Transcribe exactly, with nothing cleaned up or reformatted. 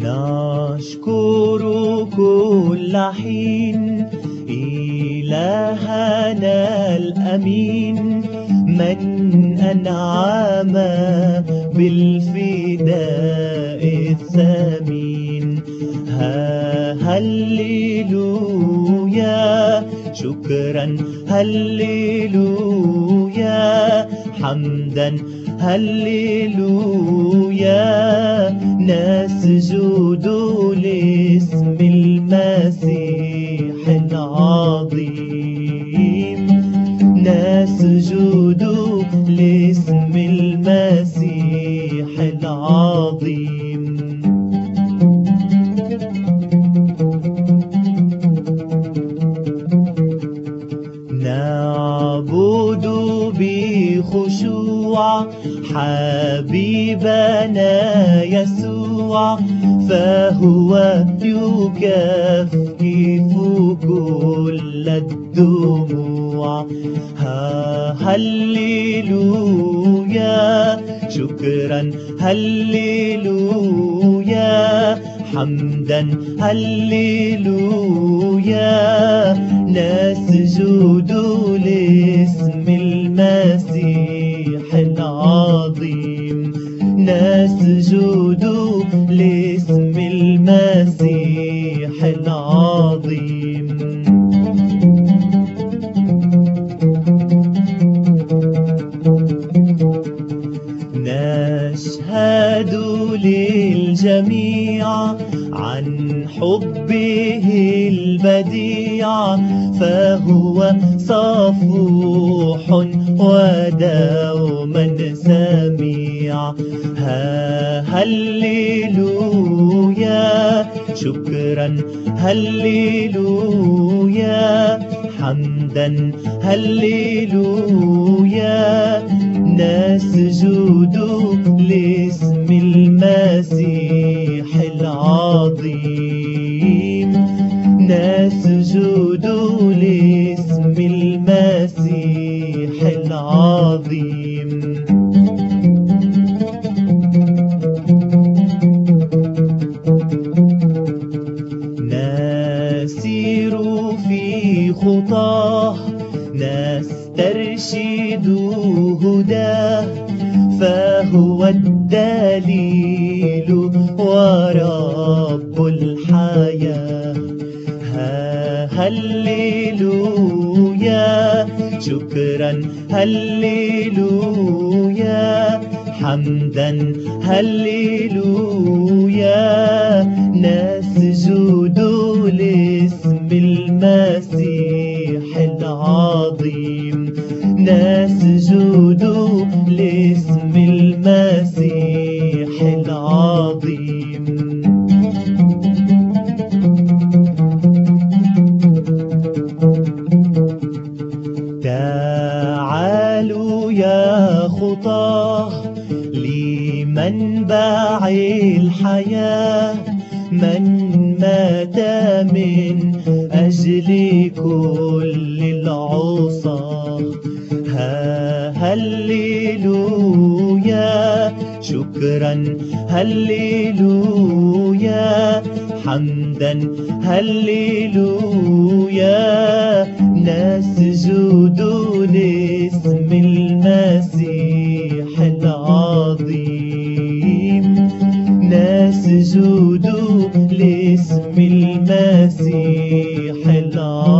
نشكر كل حين إلهنا الأمين من أنعم بالفداء الثمين. هللويا شكرا هللويا حمدا هللويا نسجد لاسم المسيح العظيم. نسجد لاسم المسيح العظيم. نعبد بخشوع حبيبنا يسوع فهو يكفف كل الدموع. هللويا شكرا هللويا حمدا هللويا نسجد لاسم المسيح العظيم. نسجد لاسم المسيح العظيم. نشهد للجميع عن حبه البديع فهو صفوح ودوما سميع. هللويا شكرا هللويا حمدا هللويا نسجد لاسم المسيح العظيم. نسجد لاسم المسيح العظيم. نسير في خطاه نسترشد هداه فهو الدليل ورب الحياة. هللويا شكرا هللويا حمدا هللويا نسجد لاسم المسيح العظيم. نسجد لاسم المسيح العظيم. تعالوا يا خطاه لمنبع الحياة من مات من أجل كل العصاة. هللويا شكرا هللويا حمدا هللويا نسجد لاسم المسيح العظيم. نسجد لاسم المسيح العظيم.